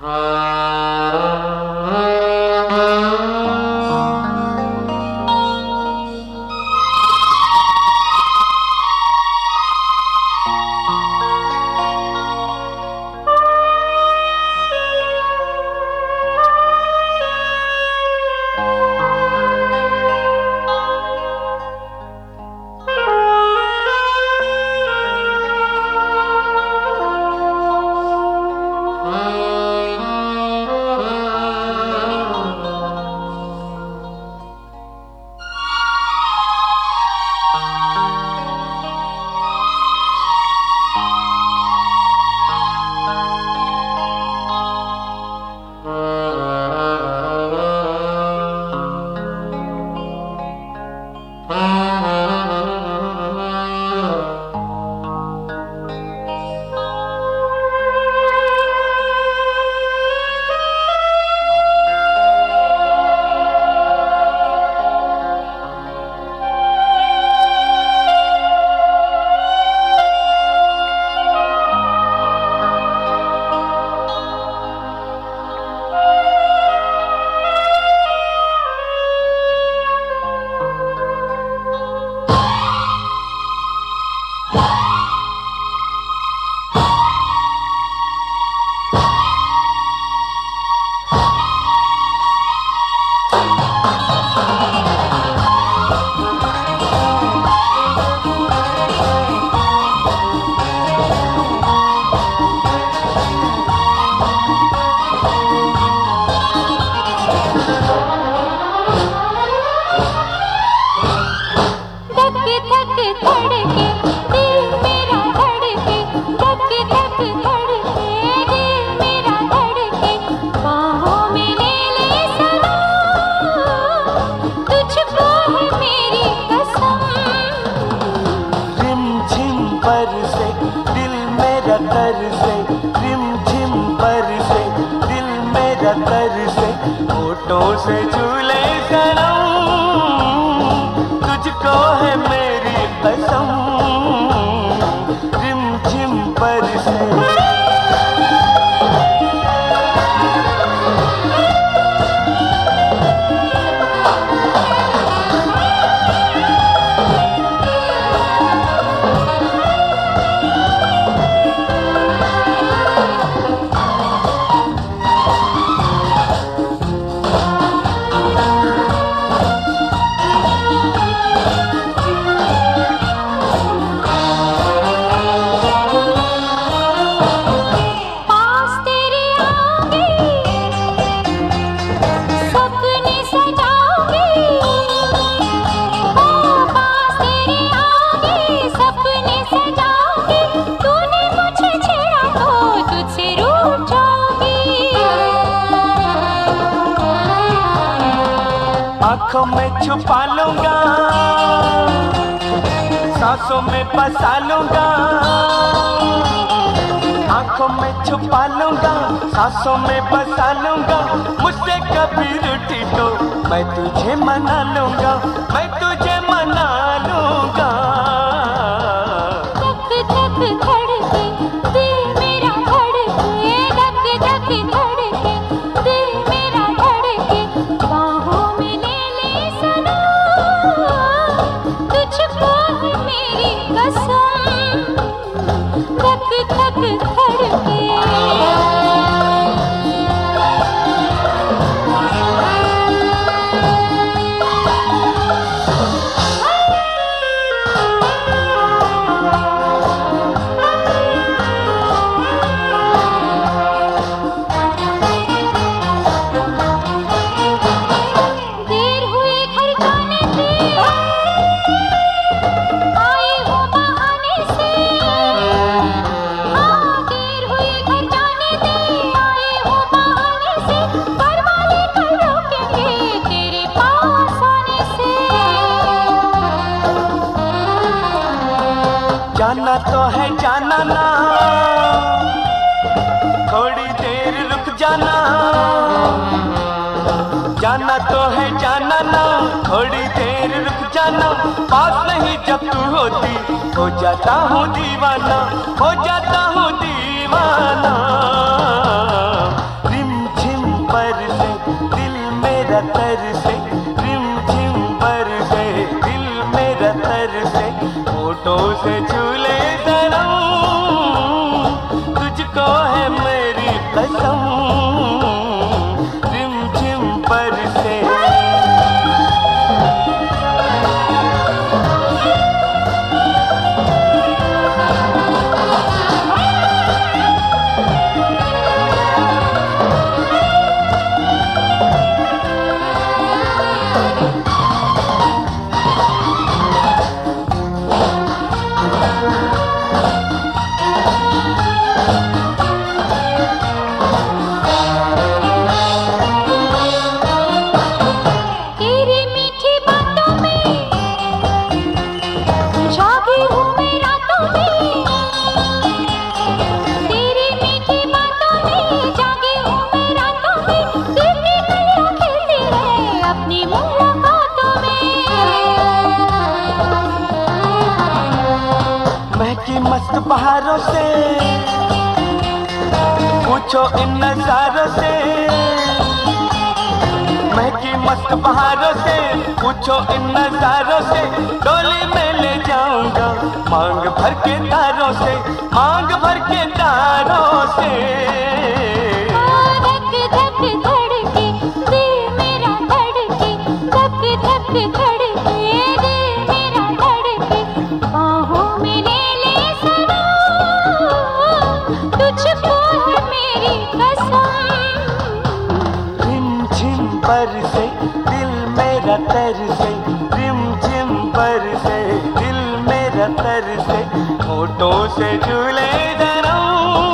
होठों से झूले सनम, तुझको है मेरी कसम, रिमझिम बरसे। आँखों में छुपा लूंगा, सांसों में बसा लूंगा, आँखों में छुपा लूंगा, सांसों में बसा लूंगा। मुझसे कभी रूठी तो मैं तुझे मना लूंगा, मैं तुझे मना लूंगा। धक धक धड़के दिल मेरा धड़के, धक धक धड़के दिल मेरा धड़के, बाहों में ले ले सनम, तुझको है मेरी कसम, धक धक धड़के। जाना तो है जाना ना, थोड़ी देर रुक जाना। जाना तो है जाना ना, थोड़ी देर रुक जाना। पास नहीं जब तू होती, हो जाता हूँ दीवाना, हो जाता हूँ दीवाना। कसम रिमझिम बरसे। महकी मस्त बहारों से पूछो इन नजारों से, महकी मस्त बहारों से पूछो इन नजारों से। डोली में ले जाऊंगा मांग भर के तारों से, मांग भर के तारों से। धक धक धड़के दिल मेरा धड़के, धक धक धड़के दिल मेरा धड़के। बाहों में ले ले सनम, तुझको है मेरी कसम। रिमझिम बरसे दिल मेरा तरसे, रिमझिम बरसे दिल मेरा तरसे। होठों से झूले जन्म,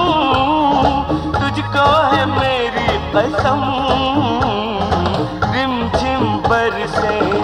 तुझको है मेरी कसम रिमझिम बरसे।